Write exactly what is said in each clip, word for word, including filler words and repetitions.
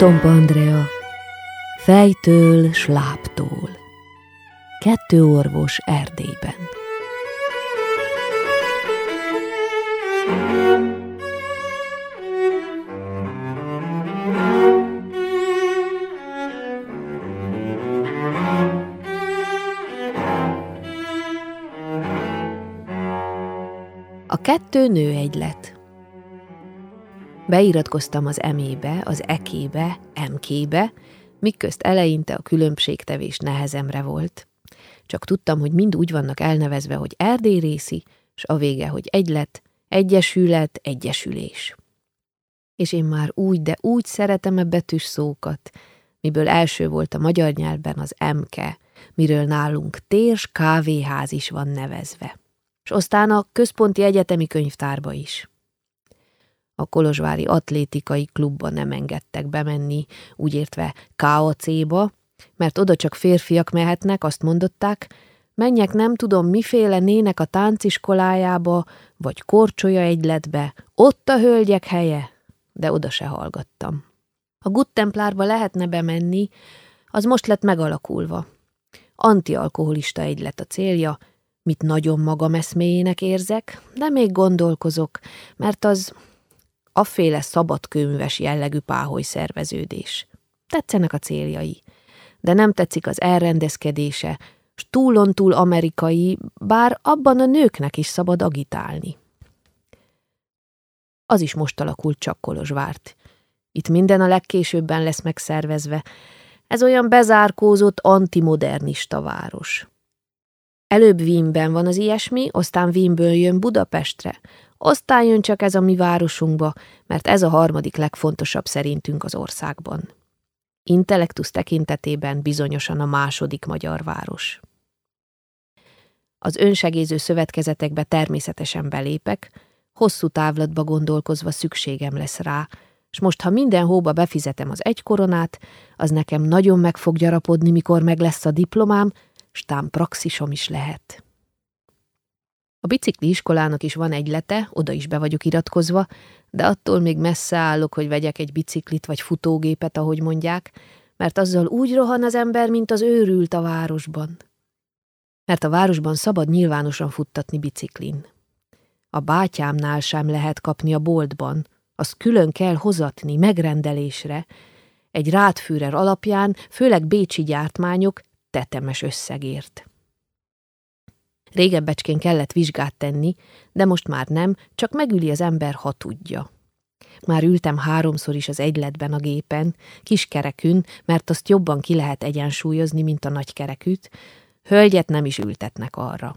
Tompa Andrea, fejtől s lábtól. Kettő orvos Erdélyben. A kettő nőegylet. Beiratkoztam az emébe, az ekébe, emkébe, mikközt eleinte a különbségtevés nehezemre volt. Csak tudtam, hogy mind úgy vannak elnevezve, hogy erdélyrészi, s a vége, hogy egylet, egyesület, egyesülés. És én már úgy, de úgy szeretem a betűs szókat, miből első volt a magyar nyelvben az emke, miről nálunk térs kávéház is van nevezve. És aztán a központi egyetemi könyvtárba is. A kolozsvári atlétikai klubba nem engedtek bemenni, úgy értve ká á cé-ba, mert oda csak férfiak mehetnek, azt mondották, menjek nem tudom miféle nének a tánciskolájába, vagy korcsolya egyletbe, ott a hölgyek helye, de oda se hallgattam. A Guttemplárba lehetne bemenni, az most lett megalakulva. Antialkoholista egylet a célja, mit nagyon magam eszméjének érzek, de még gondolkozok, mert az afféle szabadkőműves jellegű páholy szerveződés. Tetszenek a céljai, de nem tetszik az elrendezkedése, s túlon-túl amerikai, bár abban a nőknek is szabad agitálni. Az is most alakult csak Kolozsvárt. Itt minden a legkésőbben lesz megszervezve. Ez olyan bezárkózott antimodernista város. Előbb Wienben van az ilyesmi, aztán Wienből jön Budapestre, aztán jön csak ez a mi városunkba, mert ez a harmadik legfontosabb szerintünk az országban. Intellektusz tekintetében bizonyosan a második magyar város. Az önsegéző szövetkezetekbe természetesen belépek, hosszú távlatba gondolkozva szükségem lesz rá, s most, ha minden hóba befizetem az egy koronát, az nekem nagyon meg fog gyarapodni, mikor meg lesz a diplomám, s tám praxisom is lehet. A bicikli iskolának is van egylete, oda is be vagyok iratkozva, de attól még messze állok, hogy vegyek egy biciklit vagy futógépet, ahogy mondják, mert azzal úgy rohan az ember, mint az őrült a városban. Mert a városban szabad nyilvánosan futtatni biciklin. A bátyámnál sem lehet kapni a boltban, azt külön kell hozatni, megrendelésre, egy Radführer alapján, főleg bécsi gyártmányok, tetemes összegért. Régebbecskén kellett vizsgát tenni, de most már nem, csak megüli az ember, ha tudja. Már ültem háromszor is az egyletben a gépen, kiskerekűn, mert azt jobban ki lehet egyensúlyozni, mint a nagykerekűt, hölgyet nem is ültetnek arra.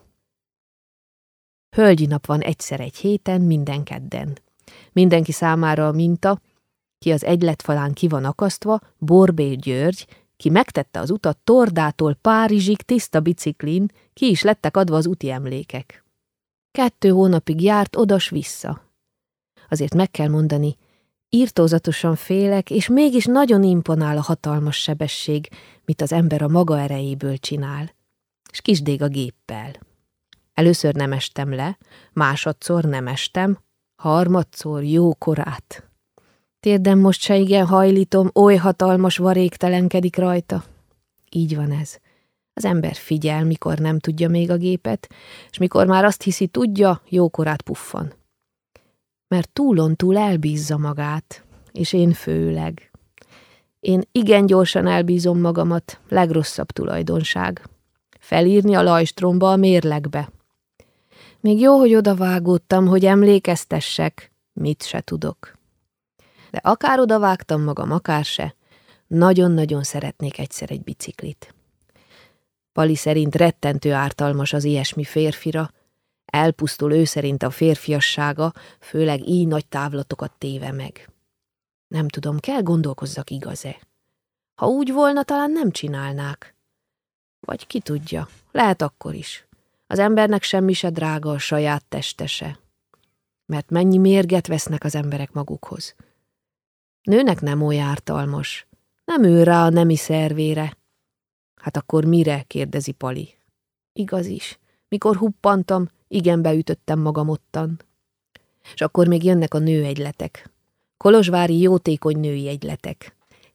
Hölgyi nap van egyszer egy héten, minden kedden. Mindenki számára a minta, ki az egyletfalán ki van akasztva, Borbély György, ki megtette az utat Tordától Párizsig tiszta biciklin, ki is lettek adva az úti emlékek. Kettő hónapig járt odas vissza. Azért meg kell mondani, irtózatosan félek, és mégis nagyon imponál a hatalmas sebesség, mit az ember a maga erejéből csinál. S kisdég a géppel. Először nem estem le, másodszor nem estem, harmadszor jó korát. Térdem most se igen hajlítom, oly hatalmas varéktelenkedik rajta. Így van ez. Az ember figyel, mikor nem tudja még a gépet, és mikor már azt hiszi tudja, jókorát puffan. Mert túlon túl elbízza magát, és én főleg. Én igen gyorsan elbízom magamat, legrosszabb tulajdonság. Felírni a lajstromba, a mérlegbe. Még jó, hogy odavágódtam, hogy emlékeztessek, mit se tudok. De akár odavágtam magam, akár se, nagyon-nagyon szeretnék egyszer egy biciklit. Pali szerint rettentő ártalmas az ilyesmi férfira, elpusztul ő szerint a férfiassága, főleg így nagy távlatokat téve meg. Nem tudom, kell gondolkozzak, igaz-e? Ha úgy volna, talán nem csinálnák. Vagy ki tudja, lehet akkor is. Az embernek semmi se drága a saját testese. Mert mennyi mérget vesznek az emberek magukhoz. Nőnek nem oly ártalmas. Nem ő rá a nemi szervére. Hát akkor mire? Kérdezi Pali. Igaz is. Mikor huppantam, igen beütöttem magam ottan. És akkor még jönnek a nőegyletek. Kolozsvári jótékony női egyletek.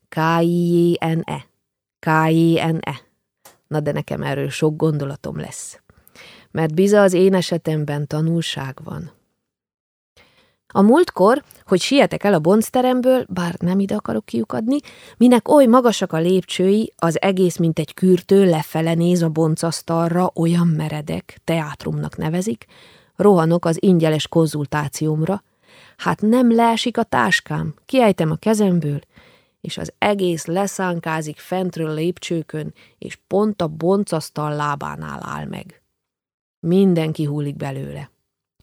K I J N E. K I J N E. Na de nekem erről sok gondolatom lesz. Mert biza az én esetemben tanulság van. A múltkor, hogy sietek el a boncteremből, bár nem ide akarok kiukadni, minek oly magasak a lépcsői, az egész, mint egy kürtő, lefele néz a boncasztalra, olyan meredek, teátrumnak nevezik, rohanok az ingyenes konzultációmra, hát nem leesik a táskám, kiejtem a kezemből, és az egész leszánkázik fentről lépcsőkön, és pont a boncasztal lábánál áll meg. Mindenki hullik belőle.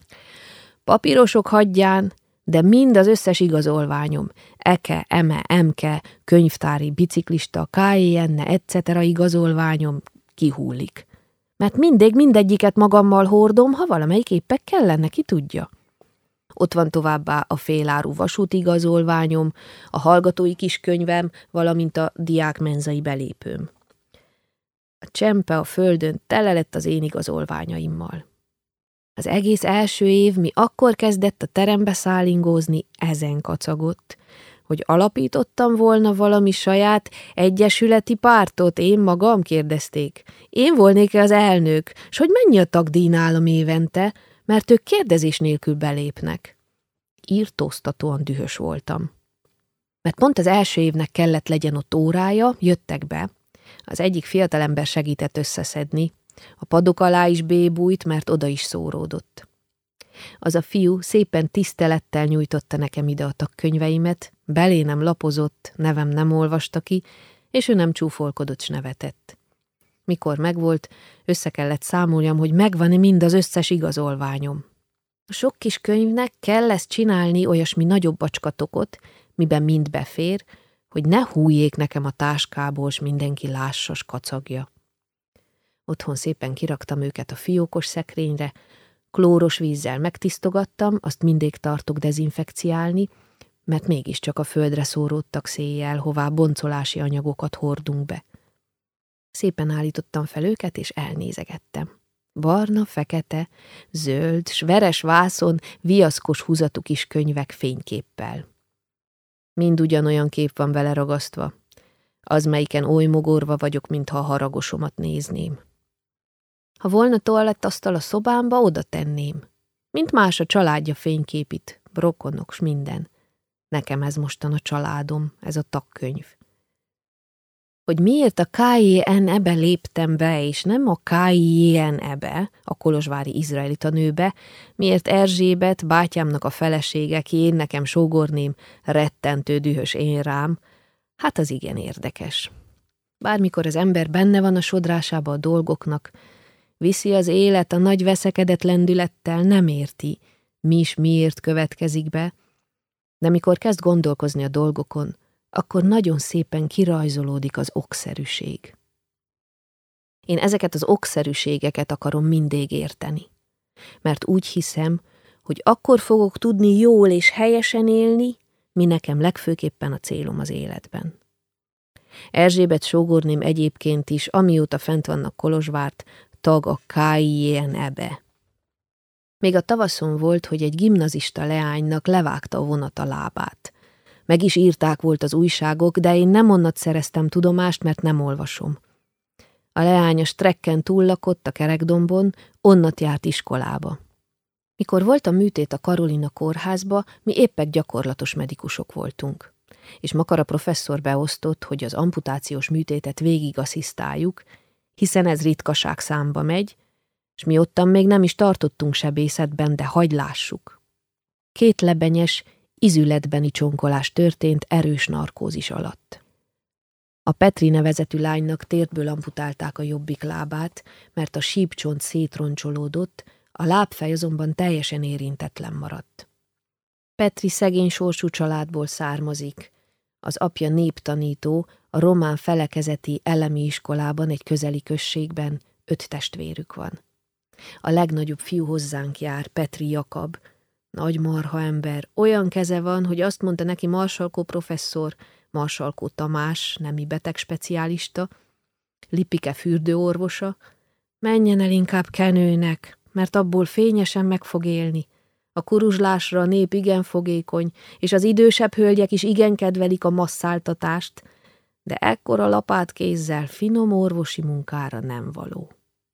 Papírosok hagyján, de mind az összes igazolványom, eke, eme, emke, könyvtári, biciklista, ká é en, et cetera igazolványom kihullik. Mert mindig mindegyiket magammal hordom, ha valamelyik éppen kellene, ki tudja. Ott van továbbá a féláru vasútigazolványom, a hallgatói kiskönyvem, valamint a diákmenzai belépőm. A csempe a földön tele lett az én igazolványaimmal. Az egész első év, mi akkor kezdett a terembe szállingózni, ezen kacagott, hogy alapítottam volna valami saját egyesületi pártot, én magam, kérdezték. Én volnék-e az elnök, s hogy mennyi a tagdíj nálam évente, mert ők kérdezés nélkül belépnek. Írtóztatóan dühös voltam. Mert pont az első évnek kellett legyen ott órája, jöttek be. Az egyik fiatalember segített összeszedni, a padok alá is bébújt, mert oda is szóródott. Az a fiú szépen tisztelettel nyújtotta nekem ide a tagkönyveimet, belé nem lapozott, nevem nem olvasta ki, és ő nem csúfolkodott, s nevetett. Mikor megvolt, össze kellett számoljam, hogy megvan-e mind az összes igazolványom. A sok kis könyvnek kell lesz csinálni olyasmi nagyobb bacskatokot, miben mind befér, hogy ne hújjék nekem a táskából, s mindenki lássas kacagja. Otthon szépen kiraktam őket a fiókos szekrényre, klóros vízzel megtisztogattam, azt mindig tartok dezinfekciálni, mert mégiscsak a földre szóródtak széjjel, hová boncolási anyagokat hordunk be. Szépen állítottam fel őket, és elnézegettem. Barna, fekete, zöld, s veres vászon viaszkos húzatú kis könyvek fényképpel. Mind ugyanolyan kép van vele ragasztva, az melyiken oly mogorva vagyok, mintha a haragosomat nézném. Ha volna toalettasztal a szobámba, oda tenném. Mint más a családja fényképit, rokonok s minden. Nekem ez mostan a családom, ez a tagkönyv. Hogy miért a ká jé en e-be léptem be, és nem a ká jé en e-be, a kolozsvári izraelita nőbe, miért Erzsébet, bátyámnak a felesége, ki én nekem sógorném, rettentő dühös én rám, hát az igen érdekes. Bármikor az ember benne van a sodrásába a dolgoknak, viszi az élet a nagy veszekedett lendülettel, nem érti, mi is miért következik be, de mikor kezd gondolkozni a dolgokon, akkor nagyon szépen kirajzolódik az okszerűség. Én ezeket az okszerűségeket akarom mindig érteni, mert úgy hiszem, hogy akkor fogok tudni jól és helyesen élni, mi nekem legfőképpen a célom az életben. Erzsébet sógorném egyébként is, amióta fent vannak Kolozsvárt, tag a ká jé en e-be. Még a tavaszon volt, hogy egy gimnazista leánynak levágta a vonat a lábát. Meg is írták volt az újságok, de én nem onnat szereztem tudomást, mert nem olvasom. A leány a strekken túllakott a Kerekdombon, onnat járt iskolába. Mikor volt a műtét a Karolina kórházba, mi éppen gyakorlatos medikusok voltunk. És Makara professzor beosztott, hogy az amputációs műtétet végig asszisztáljuk, hiszen ez ritkaság számba megy, és mi ottan még nem is tartottunk sebészetben, de hagy lássuk. Két lebenyes, izületbeni csonkolás történt erős narkózis alatt. A Petri nevezetű lánynak térdből amputálták a jobbik lábát, mert a sípcsont szétroncsolódott, a lábfej azonban teljesen érintetlen maradt. Petri szegény sorsú családból származik. Az apja néptanító, a román felekezeti elemi iskolában egy közeli községben, öt testvérük van. A legnagyobb fiú hozzánk jár, Petri Jakab. Nagy marha ember, olyan keze van, hogy azt mondta neki Marsalkó professzor, Marsalkó Tamás, nemi betegspecialista, Lipike fürdőorvosa, menjen el inkább kenőnek, mert abból fényesen meg fog élni. A kuruzslásra a nép igen fogékony, és az idősebb hölgyek is igen kedvelik a masszáltatást, de ekkora lapátkézzel finom orvosi munkára nem való.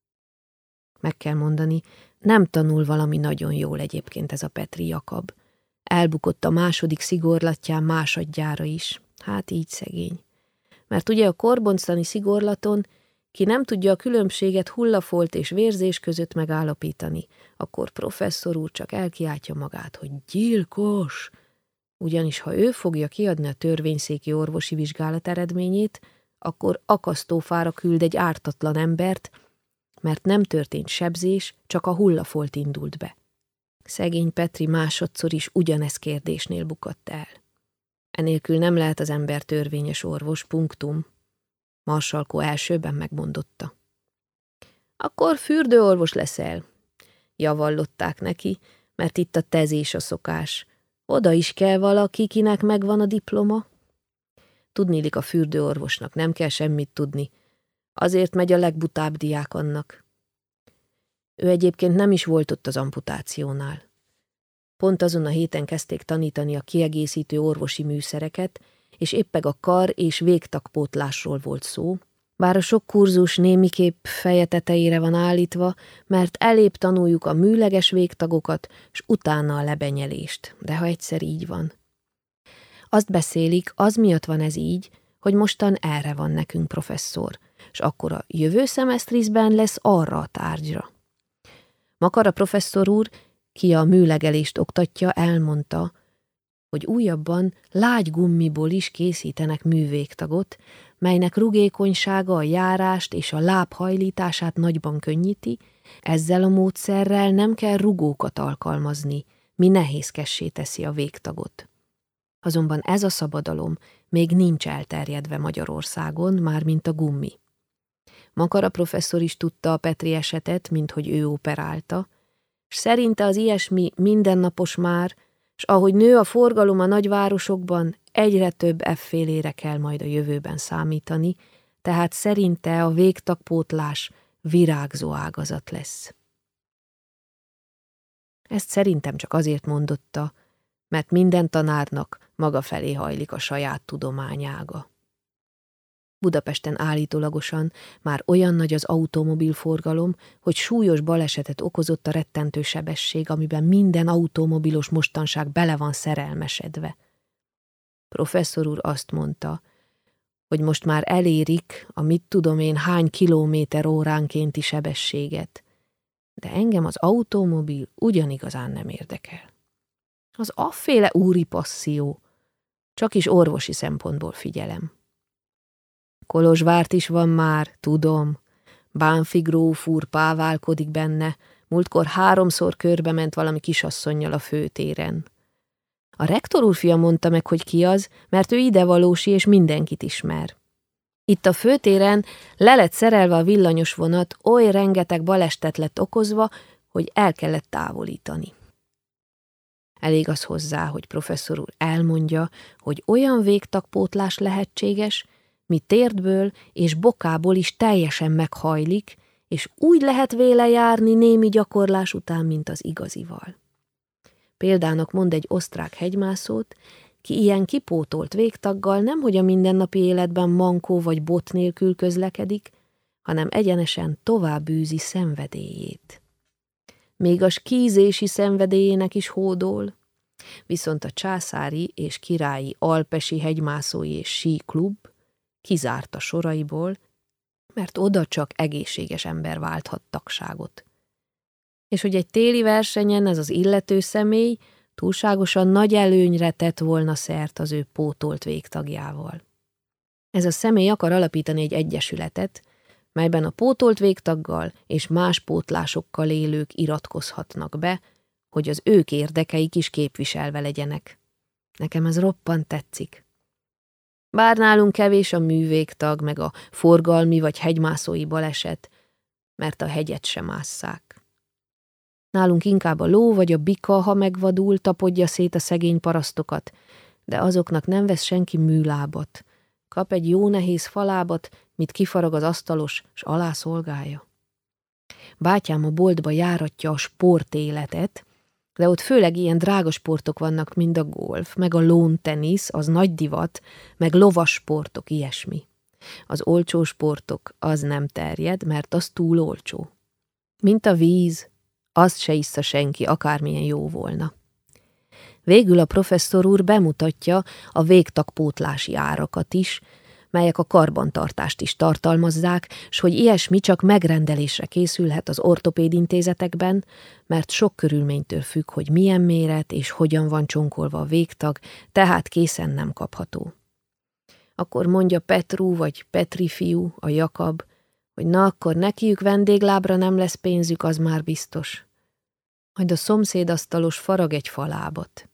Meg kell mondani, nem tanul valami nagyon jól egyébként ez a Petri Jakab. Elbukott a második szigorlatján másodjára is. Hát így szegény. Mert ugye a korbonctani szigorlaton ki nem tudja a különbséget hullafolt és vérzés között megállapítani, akkor professzor úr csak elkiáltja magát, hogy gyilkos. Ugyanis ha ő fogja kiadni a törvényszéki orvosi vizsgálat eredményét, akkor akasztófára küld egy ártatlan embert, mert nem történt sebzés, csak a hullafolt indult be. Szegény Petri másodszor is ugyanez kérdésnél bukott el. Enélkül nem lehet az ember törvényes orvos, punktum. Marsalkó elsőben megmondotta. Akkor fürdőorvos leszel. Javallották neki, mert itt a tezés a szokás. Oda is kell valaki, kinek megvan a diploma. Tudniillik, a fürdőorvosnak nem kell semmit tudni. Azért megy a legbutább diák annak. Ő egyébként nem is volt ott az amputációnál. Pont azon a héten kezdték tanítani a kiegészítő orvosi műszereket, és éppeg a kar- és végtagpótlásról volt szó, bár a sok kurzus némiképp feje tetejére van állítva, mert elébb tanuljuk a műleges végtagokat, s utána a lebenyelést, de ha egyszer így van. Azt beszélik, az miatt van ez így, hogy mostan erre van nekünk professzor, s akkor a jövő szemesztrizben lesz arra a tárgyra. Makara professzor úr, ki a műlegelést oktatja, elmondta, hogy újabban lágy gummiból is készítenek művégtagot, melynek rugékonysága a járást és a láb hajlítását nagyban könnyíti, ezzel a módszerrel nem kell rugókat alkalmazni, mi nehézkessé teszi a végtagot. Azonban ez a szabadalom még nincs elterjedve Magyarországon, mármint a gummi. Makara professzor is tudta a Petri esetet, minthogy ő operálta, s szerinte az ilyesmi mindennapos már, s ahogy nő a forgalom a nagyvárosokban, egyre több effélére kell majd a jövőben számítani, tehát szerinte a végtagpótlás virágzó ágazat lesz. Ezt szerintem csak azért mondotta, mert minden tanárnak maga felé hajlik a saját tudományága. Budapesten állítólagosan már olyan nagy az automobilforgalom, hogy súlyos balesetet okozott a rettentő sebesség, amiben minden automobilos mostanság bele van szerelmesedve. Professzor úr azt mondta, hogy most már elérik a mit tudom én hány kilométer óránkénti sebességet, de engem az automobil ugyanigazán nem érdekel. Az afféle úri passzió, csak is orvosi szempontból figyelem. Kolozsvárt is van már, tudom. Bánfi gróf úr páválkodik benne, múltkor háromszor körbe ment valami kisasszonnyal a főtéren. A rektor úr fia mondta meg, hogy ki az, mert ő idevalósi és mindenkit ismer. Itt a főtéren le lett szerelve a villanyos vonat, oly rengeteg balestet lett okozva, hogy el kellett távolítani. Elég az hozzá, hogy professzor úr elmondja, hogy olyan végtagpótlás lehetséges, mi térdből és bokából is teljesen meghajlik, és úgy lehet véle járni némi gyakorlás után, mint az igazival. Példának mond egy osztrák hegymászót, ki ilyen kipótolt végtaggal nemhogy a mindennapi életben mankó vagy bot nélkül közlekedik, hanem egyenesen tovább űzi szenvedélyét. Még a skízési szenvedélyének is hódol, viszont a császári és királyi alpesi hegymászói és síklub kizárta soraiból, mert oda csak egészséges ember válthat tagságot. És hogy egy téli versenyen ez az illető személy túlságosan nagy előnyre tett volna szert az ő pótolt végtagjával. Ez a személy akar alapítani egy egyesületet, melyben a pótolt végtaggal és más pótlásokkal élők iratkozhatnak be, hogy az ők érdekeik is képviselve legyenek. Nekem ez roppant tetszik. Bár nálunk kevés a művégtag, meg a forgalmi vagy hegymászói baleset, mert a hegyet sem másszák. Nálunk inkább a ló vagy a bika, ha megvadul, tapodja szét a szegény parasztokat, de azoknak nem vesz senki műlábat. Kap egy jó nehéz falábat, mit kifarag az asztalos, s alá szolgálja. Bátyám a boltba járatja a sportéletet, De ott főleg ilyen drága sportok vannak, mint a golf, meg a lawn tenisz, az nagy divat, meg lovas sportok, ilyesmi. Az olcsó sportok, az nem terjed, mert az túl olcsó. Mint a víz, azt se issza senki, akármilyen jó volna. Végül a professzor úr bemutatja a végtagpótlási árakat is, melyek a karbantartást is tartalmazzák, s hogy ilyesmi csak megrendelésre készülhet az ortopéd intézetekben, mert sok körülménytől függ, hogy milyen méret és hogyan van csonkolva a végtag, tehát készen nem kapható. Akkor mondja Petru vagy Petri fiú, a Jakab, hogy na akkor nekiük vendéglábra nem lesz pénzük, az már biztos. Majd a szomszédasztalos farag egy falábat.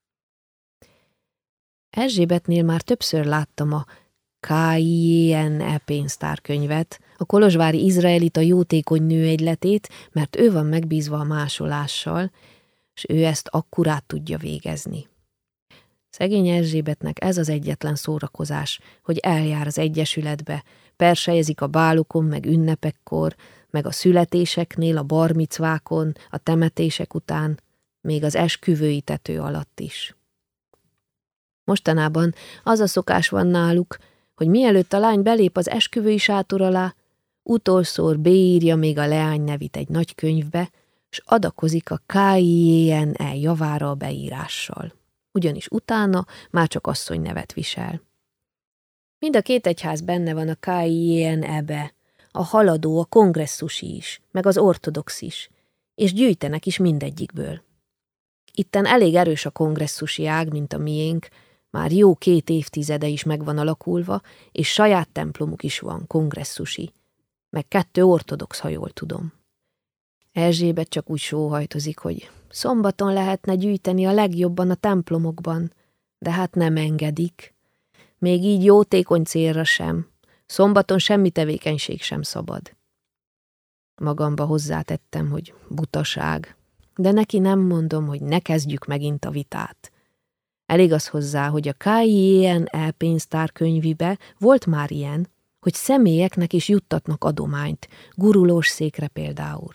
Erzsébetnél már többször láttam a ká i en e pénztárkönyvet, a kolozsvári izraelita jótékony nőegyletét, mert ő van megbízva a másolással, és ő ezt akkurát tudja végezni. Szegény Erzsébetnek ez az egyetlen szórakozás, hogy eljár az egyesületbe, persejezik a bálokon, meg ünnepekkor, meg a születéseknél, a barmicvákon, a temetések után, még az esküvői tető alatt is. Mostanában az a szokás van náluk, hogy mielőtt a lány belép az esküvői sátor alá, utolszor beírja még a leány nevét egy nagy könyvbe, s adakozik a ká i en e javára a beírással. Ugyanis utána már csak asszony nevet visel. Mind a két egyház benne van a ká i en e-be, a haladó, a kongresszusi is, meg az ortodox is, és gyűjtenek is mindegyikből. Itten elég erős a kongresszusi ág, mint a miénk, már jó két évtizede is meg van alakulva, és saját templomuk is van, kongresszusi, meg kettő ortodox, ha jól tudom. Erzsébet csak úgy sóhajtozik, hogy szombaton lehetne gyűjteni a legjobban a templomokban, de hát nem engedik. Még így jótékony célra sem, szombaton semmi tevékenység sem szabad. Magamba hozzátettem, hogy butaság, de neki nem mondom, hogy ne kezdjük megint a vitát. Elég az hozzá, hogy a ká i en e pénztárkönyvibe volt már ilyen, hogy személyeknek is juttatnak adományt, gurulós székre például.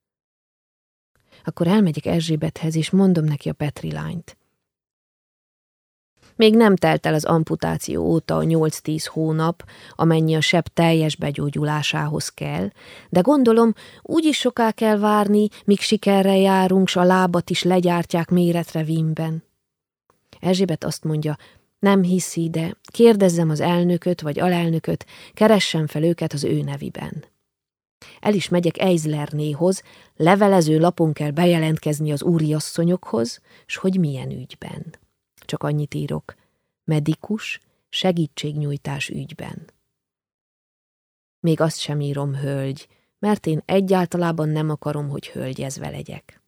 Akkor elmegyek Erzsébethez, és mondom neki a Petri lányt. Még nem telt el az amputáció óta a nyolc-tíz hónap, amennyi a seb teljes begyógyulásához kell, de gondolom, úgyis soká kell várni, míg sikerrel járunk, s a lábat is legyártják méretre Wienben. Erzsébet azt mondja, nem hiszi, de kérdezzem az elnököt vagy alelnököt, keressem fel őket az ő neviben. El is megyek Eizlernéhoz, levelező lapon kell bejelentkezni az úriasszonyokhoz, s hogy milyen ügyben. Csak annyit írok, medikus, segítségnyújtás ügyben. Még azt sem írom hölgy, mert én egyáltalában nem akarom, hogy hölgyezve legyek.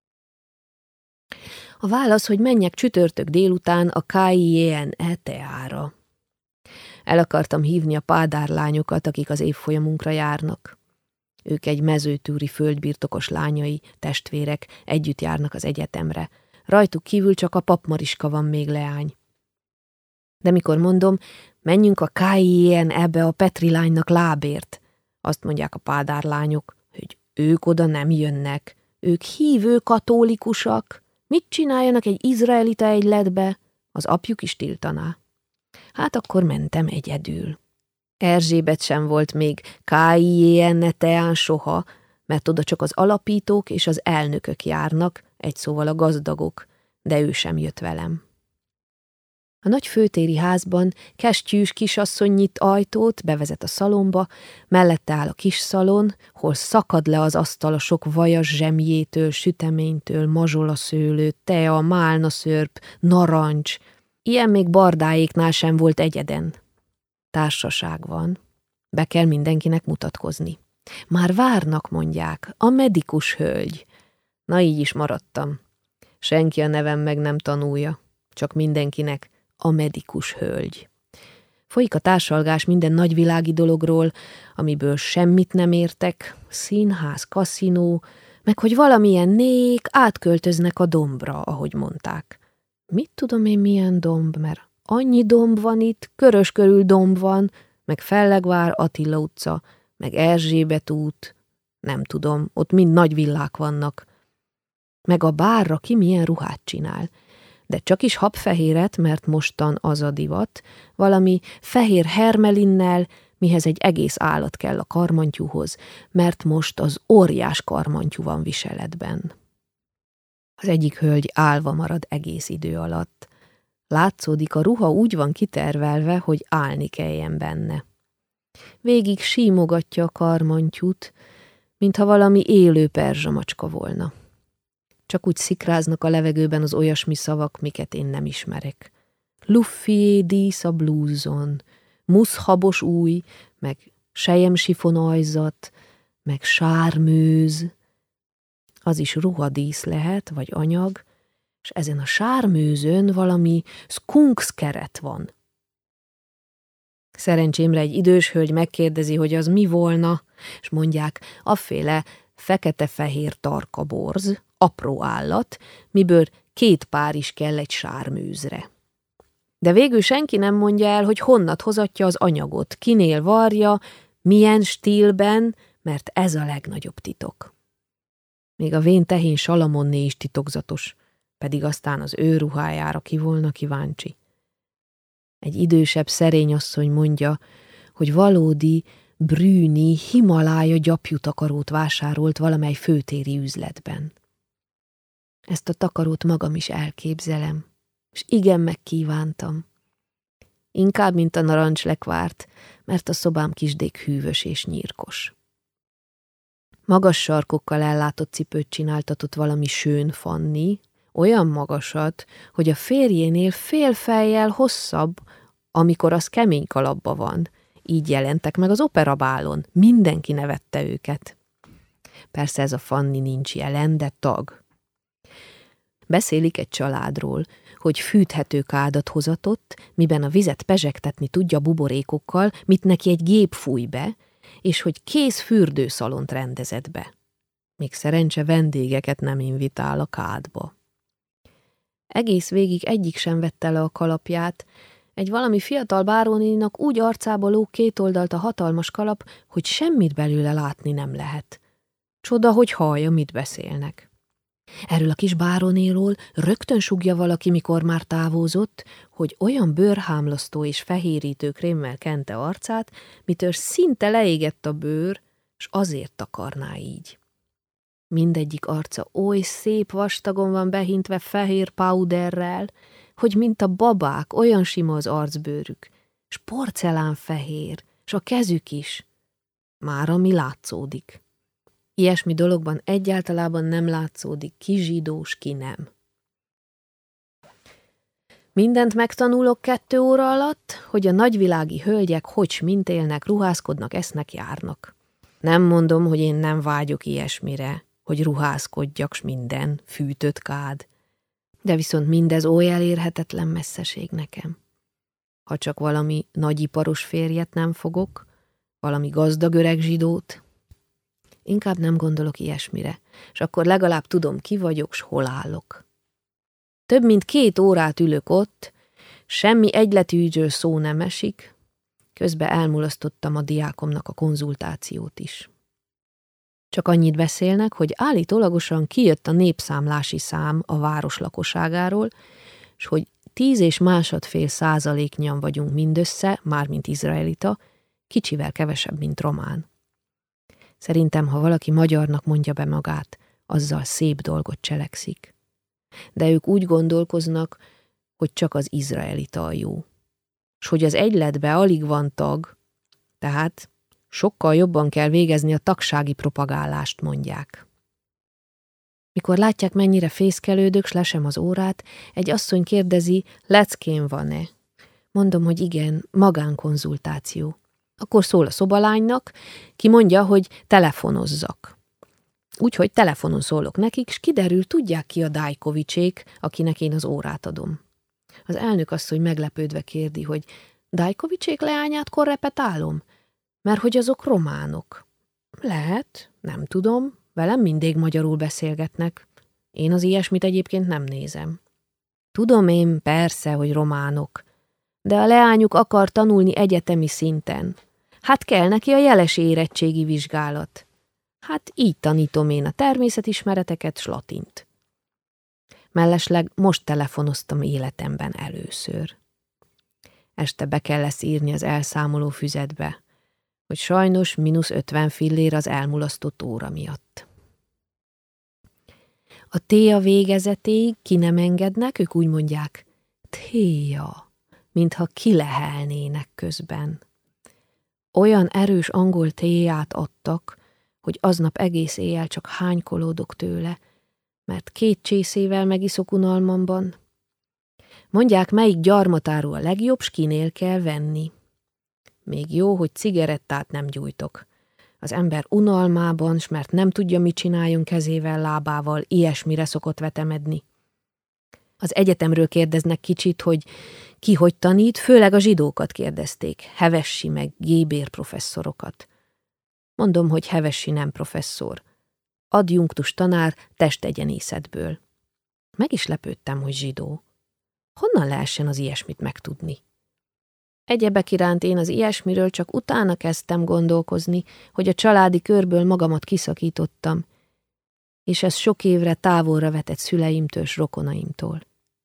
A válasz, hogy menjek csütörtök délután a ká i en e teára. El akartam hívni a pádárlányokat, akik az évfolyamunkra járnak. Ők egy mezőtúri földbirtokos lányai, testvérek, együtt járnak az egyetemre. Rajtuk kívül csak a pap Mariska van még leány. De mikor mondom, menjünk a ká i en e-be a Petri lánynak lábért, azt mondják a pádárlányok, hogy ők oda nem jönnek, ők hívő katólikusak, mit csináljanak egy izraelita egyletbe, az apjuk is tiltaná. Hát akkor mentem egyedül. Erzsébet sem volt még ká i en e teán soha, mert oda csak az alapítók és az elnökök járnak, egy szóval a gazdagok, de ő sem jött velem. A nagy főtéri házban kesztyűs kisasszony nyit ajtót, bevezet a szalomba, mellette áll a kis szalon, hol szakad le az asztal a sok vajas zsemjétől, süteménytől, mazsolaszőlő, tea, málnaszörp, narancs. Ilyen még bardáéknál sem volt egyeden. Társaság van. Be kell mindenkinek mutatkozni. Már várnak, mondják, a medikus hölgy. Na így is maradtam. Senki a nevem meg nem tanulja, csak mindenkinek a medikus hölgy. Folyik a társalgás minden nagyvilági dologról, amiből semmit nem értek, színház, kaszinó, meg hogy valamilyen nék átköltöznek a dombra, ahogy mondták. Mit tudom én milyen domb, mert annyi domb van itt, körös körül domb van, meg Fellegvár, Attila utca, meg Erzsébet út, nem tudom, ott mind nagy villák vannak. meg a bárra ki milyen ruhát csinál. De csak is habfehéret, mert mostan az a divat, valami fehér hermelinnel, mihez egy egész állat kell a karmantyúhoz, mert most az óriás karmantyú van viseletben. Az egyik hölgy állva marad egész idő alatt. Látszódik, a ruha úgy van kitervelve, hogy állni kelljen benne. Végig símogatja a karmantyút, mintha valami élő perzsamacska volna. Csak úgy szikráznak a levegőben az olyasmi szavak, miket én nem ismerek. Luffié dísz a blúzon, muszhabos új, meg selyemsifon ajzat, meg sármőz. Az is ruhadísz lehet, vagy anyag, és ezen a sármőzön valami skunks keret van. Szerencsémre egy idős hölgy megkérdezi, hogy az mi volna, és mondják, afféle fekete-fehér tarka borz, apró állat, miből két pár is kell egy sármőzre. De végül senki nem mondja el, hogy honnat hozatja az anyagot, kinél varja, milyen stílben, mert ez a legnagyobb titok. Még a vén tehén Salamonné is titokzatos, pedig aztán az ő ruhájára ki volna kíváncsi. Egy idősebb szerény asszony mondja, hogy valódi brűni, Himalája gyapjútakarót vásárolt valamely főtéri üzletben. Ezt a takarót magam is elképzelem, és igen megkívántam. Inkább, mint a narancslekvárt, mert a szobám kisdék hűvös és nyírkos. Magas sarkokkal ellátott cipőt csináltatott valami Sőn Fanni, olyan magasat, hogy a férjénél fél fejjel hosszabb, amikor az kemény kalapba van. Így jelentek meg az operabálon, mindenki nevette őket. Persze ez a Fanni nincs jelen, de tag. Beszélik egy családról, hogy fűthető kádat hozatott, miben a vizet pezsegtetni tudja buborékokkal, mit neki egy gép fúj be, és hogy kész fürdőszalont rendezett be. Még szerencse vendégeket nem invitál a kádba. Egész végig egyik sem vette le a kalapját, egy valami fiatal bárónénak úgy arcába lóg két oldalt a hatalmas kalap, hogy semmit belőle látni nem lehet. Csoda, hogy hallja, mit beszélnek. Erről a kis báronéról rögtön sugja valaki, mikor már távozott, hogy olyan bőrhámlasztó és fehérítő krémmel kente arcát, mitől szinte leégett a bőr, s azért takarná így. Mindegyik arca oly szép vastagon van behintve fehér powderrel, hogy mint a babák, olyan sima az arcbőrük, s porcelán fehér, s a kezük is. Már ami látszódik. Ilyesmi dologban egyáltalában nem látszódik, ki zsidós, ki nem. Mindent megtanulok kettő óra alatt, hogy a nagyvilági hölgyek hogy mint élnek, ruházkodnak, esznek, járnak. Nem mondom, hogy én nem vágyok ilyesmire, hogy ruházkodjak, s minden, fűtött kád. De viszont mindez oly elérhetetlen messzeség nekem. Ha csak valami nagyiparos férjet nem fogok, valami gazdag öreg zsidót, inkább nem gondolok ilyesmire, és akkor legalább tudom, ki vagyok, s hol állok. Több mint két órát ülök ott, semmi egyletűgyről szó nem esik, közben elmulasztottam a diákomnak a konzultációt is. Csak annyit beszélnek, hogy állítólagosan kijött a népszámlási szám a város lakosságáról, és hogy tíz és másodfél százaléknyian vagyunk mindössze, mármint izraelita, kicsivel kevesebb, mint román. Szerintem, ha valaki magyarnak mondja be magát, azzal szép dolgot cselekszik. De ők úgy gondolkoznak, hogy csak az izraelita a jó. S hogy az egyletbe alig van tag, tehát sokkal jobban kell végezni a tagsági propagálást, mondják. Mikor látják, mennyire fészkelődök, s lesem az órát, egy asszony kérdezi, leckém van-e? Mondom, hogy igen, magánkonzultáció. Akkor szól a szobalánynak, ki mondja, hogy telefonozzak. Úgyhogy telefonon szólok nekik, s kiderül, tudják ki a Dajkovicsék, akinek én az órát adom. Az elnök asszony meglepődve kérdi, hogy Dajkovicsék leányát repetálom? Mert hogy azok románok. Lehet, nem tudom, velem mindig magyarul beszélgetnek. Én az ilyesmit egyébként nem nézem. Tudom én, persze, hogy románok, de a leányuk akar tanulni egyetemi szinten. Hát kell neki a jeles érettségi vizsgálat. Hát így tanítom én a természetismereteket s latint. Mellesleg most telefonoztam életemben először. Este be kell lesz írni az elszámoló füzetbe, hogy sajnos mínusz ötven fillér az elmulasztott óra miatt. A téja végezetéig ki nem engednek, ők úgy mondják, téja, mintha kilehelnének közben. Olyan erős angol téját adtak, hogy aznap egész éjjel csak hánykolódok tőle, mert két csészével megiszok unalmamban. Mondják, melyik gyarmatárú a legjobb, s kinél kell venni. Még jó, hogy cigarettát nem gyújtok. Az ember unalmában, s mert nem tudja, mit csináljon kezével, lábával, ilyesmire szokott vetemedni. Az egyetemről kérdeznek kicsit, hogy ki hogy tanít, főleg a zsidókat kérdezték, Hevesi meg Gébér professzorokat. Mondom, hogy Hevesi nem professzor. Adjunktus tanár testegyenészetből. Meg is lepődtem, hogy zsidó. Honnan lehessen az ilyesmit megtudni? Egyebek iránt én az ilyesmiről csak utána kezdtem gondolkozni, hogy a családi körből magamat kiszakítottam, és ez sok évre távolra vetett szüleimtől s rokonaimtól.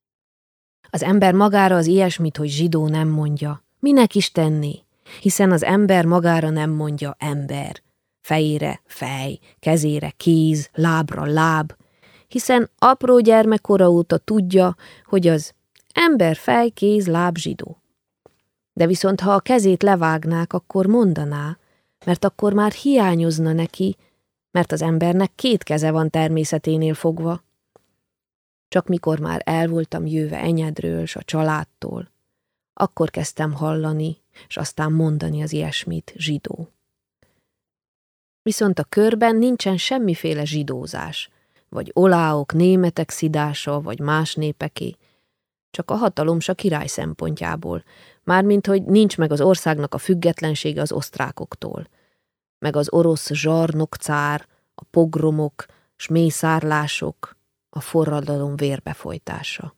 Az ember magára az ilyesmit, hogy zsidó nem mondja. Minek is tenné? Hiszen az ember magára nem mondja ember. Fejére fej, kezére kéz, lábra láb, hiszen apró gyermekkora óta tudja, hogy az ember fej, kéz, láb zsidó. De viszont ha a kezét levágnák, akkor mondaná, mert akkor már hiányozna neki, mert az embernek két keze van természeténél fogva. Csak mikor már el voltam jöve enyedről s a családtól, akkor kezdtem hallani, s aztán mondani az ilyesmit, zsidó. Viszont a körben nincsen semmiféle zsidózás, vagy oláok, németek szidása, vagy más népeké, csak a hatalom s a király szempontjából, mármint, hogy nincs meg az országnak a függetlensége az osztrákoktól, meg az orosz zsarnok cár, a pogromok, s mészárlások, a forradalom vérbefolytása.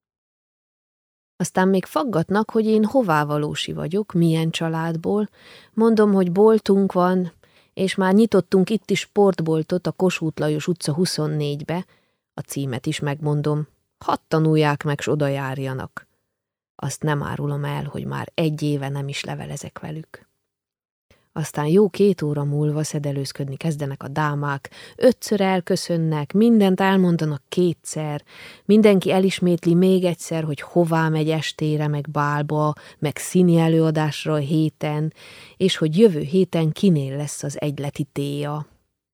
Aztán még faggatnak, hogy én hová valósi vagyok, milyen családból, mondom, hogy boltunk van, és már nyitottunk itt is sportboltot a Kossuth Lajos utca huszonnégybe, a címet is megmondom, hadd tanulják meg, s oda járjanak. Azt nem árulom el, hogy már egy éve nem is levelezek velük. Aztán jó két óra múlva szedelőzködni kezdenek a dámák, ötször elköszönnek, mindent elmondanak kétszer, mindenki elismétli még egyszer, hogy hová megy estére, meg bálba, meg színi előadásra a héten, és hogy jövő héten kinél lesz az egyleti téja.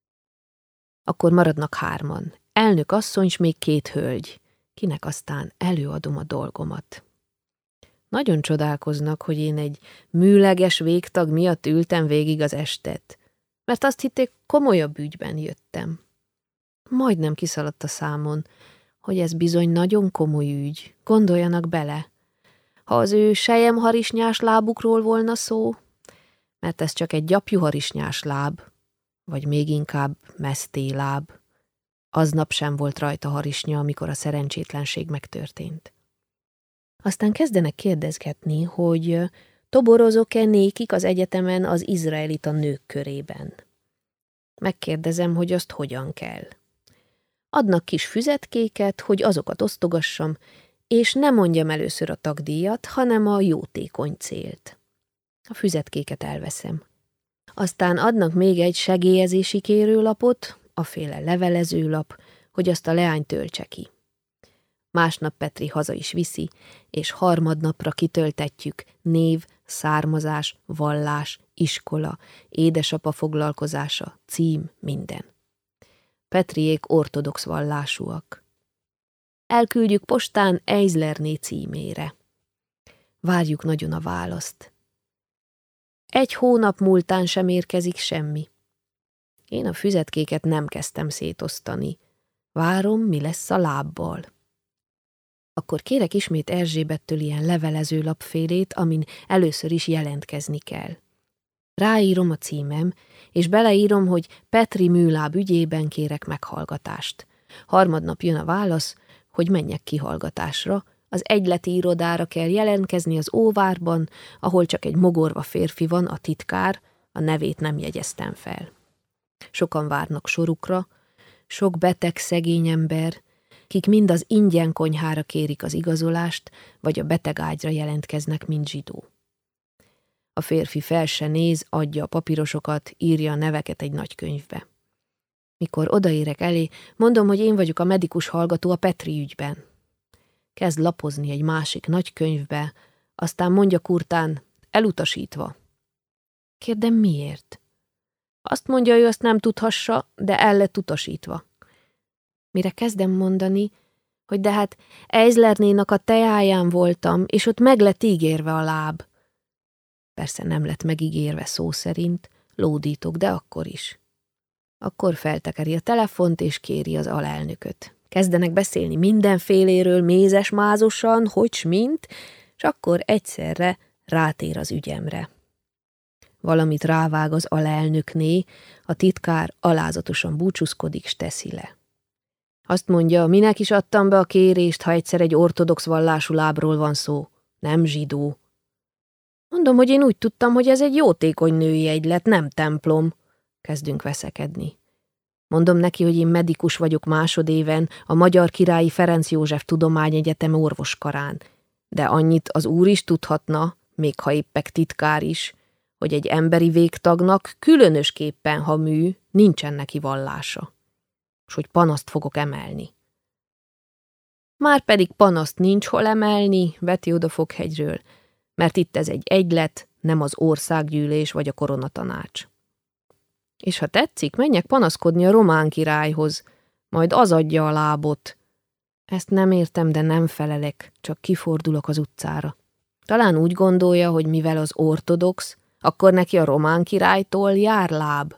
Akkor maradnak hárman, elnök asszony, s még két hölgy, kinek aztán előadom a dolgomat. Nagyon csodálkoznak, hogy én egy műleges végtag miatt ültem végig az estet, mert azt hitték, komolyabb ügyben jöttem. Majdnem kiszaladt a számon, hogy ez bizony nagyon komoly ügy, gondoljanak bele. Ha az ő selyemharisnyás lábukról volna szó, mert ez csak egy gyapjuharisnyás láb, vagy még inkább mesztéláb, aznap sem volt rajta harisnya, amikor a szerencsétlenség megtörtént. Aztán kezdenek kérdezgetni, hogy toborozok-e nékik az egyetemen az izraelita nők körében. Megkérdezem, hogy azt hogyan kell. Adnak kis füzetkéket, hogy azokat osztogassam, és ne mondjam először a tagdíjat, hanem a jótékony célt. A füzetkéket elveszem. Aztán adnak még egy segélyezési kérőlapot, aféle levelezőlap, hogy azt a leány töltse ki. Másnap Petri haza is viszi, és harmadnapra kitöltetjük név, származás, vallás, iskola, édesapa foglalkozása, cím, minden. Petriék ortodox vallásúak. Elküldjük postán Eislerné címére. Várjuk nagyon a választ. Egy hónap múltán sem érkezik semmi. Én a füzetkéket nem kezdtem szétosztani. Várom, mi lesz a lábbal. Akkor kérek ismét Erzsébettől ilyen levelező lapfélét, amin először is jelentkezni kell. Ráírom a címem, és beleírom, hogy Petri műláb ügyében kérek meghallgatást. Harmadnap jön a válasz, hogy menjek kihallgatásra, az egyleti irodára kell jelentkezni az Óvárban, ahol csak egy mogorva férfi van, a titkár, a nevét nem jegyeztem fel. Sokan várnak sorukra, sok beteg szegény ember, kik mind az ingyen konyhára kérik az igazolást, vagy a betegágyra jelentkeznek, mint zsidó. A férfi fel se néz, adja a papírosokat, írja a neveket egy nagy könyvbe. Mikor odaérek elé, mondom, hogy én vagyok a medikus hallgató a Petri ügyben. Kezd lapozni egy másik nagy könyvbe, aztán mondja kurtán, elutasítva. Kérdem, miért? Azt mondja, ő azt nem tudhassa, de el lett utasítva. Mire kezdem mondani, hogy de hát Eislernénak a teáján voltam, és ott meg lett ígérve a láb. Persze nem lett megígérve szó szerint, lódítok, de akkor is. Akkor feltekeri a telefont, és kéri az alelnököt. Kezdenek beszélni mindenféléről, mézes-mázosan, hogy s mint, és akkor egyszerre rátér az ügyemre. Valamit rávág az alelnökné, a titkár alázatosan búcsúzkodik, s teszi le. Azt mondja, minek is adtam be a kérést, ha egyszer egy ortodox vallású lábról van szó, nem zsidó. Mondom, hogy én úgy tudtam, hogy ez egy jótékony női egylet, nem templom. Kezdünk veszekedni. Mondom neki, hogy én medikus vagyok másodéven, a Magyar Királyi Ferenc József Tudományegyetem orvoskarán. De annyit az úr is tudhatna, még ha éppek titkár is, hogy egy emberi végtagnak különösképpen, ha mű, nincsen neki vallása. S hogy panaszt fogok emelni. Márpedig panaszt nincs hol emelni, veti oda Fokhegyről, mert itt ez egy egylet, nem az országgyűlés vagy a koronatanács. És ha tetszik, menjek panaszkodni a román királyhoz, majd az adja a lábot. Ezt nem értem, de nem felelek, csak kifordulok az utcára. Talán úgy gondolja, hogy mivel az ortodox, akkor neki a román királytól jár láb.